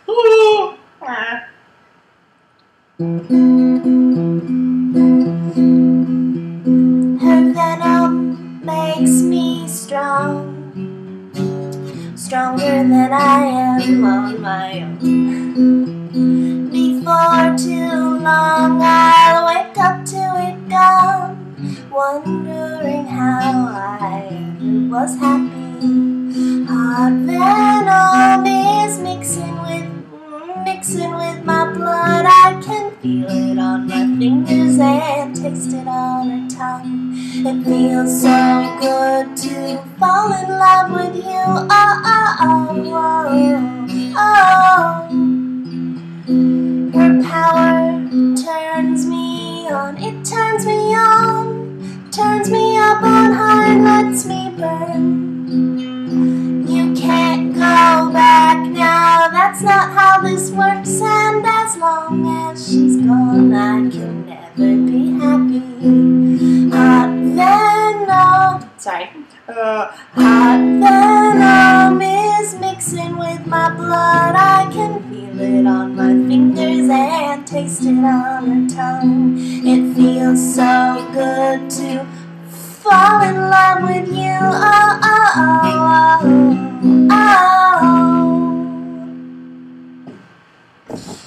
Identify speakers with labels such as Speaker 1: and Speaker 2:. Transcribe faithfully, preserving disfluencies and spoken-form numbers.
Speaker 1: Her venom makes me strong, stronger than I am on my own. Before too long I'll wake up to it gone, wondering how I ever was happy. Hot venom is mixing with, mixing with my blood. I can feel it on my fingers and taste it on her tongue. It feels so good to fall in love with you. Oh, oh, oh, oh, oh. Her power turns me on. It turns me on, turns me up on high and lets me burn. You can't go back now, that's not how this works. And as long as she's gone, I can never be happy. Hot venom, sorry. Uh, hot venom is mixing with my blood. I can feel it on my fingers and taste it on her tongue. It feels so good to fall in love with you. Oh, oh, oh, oh.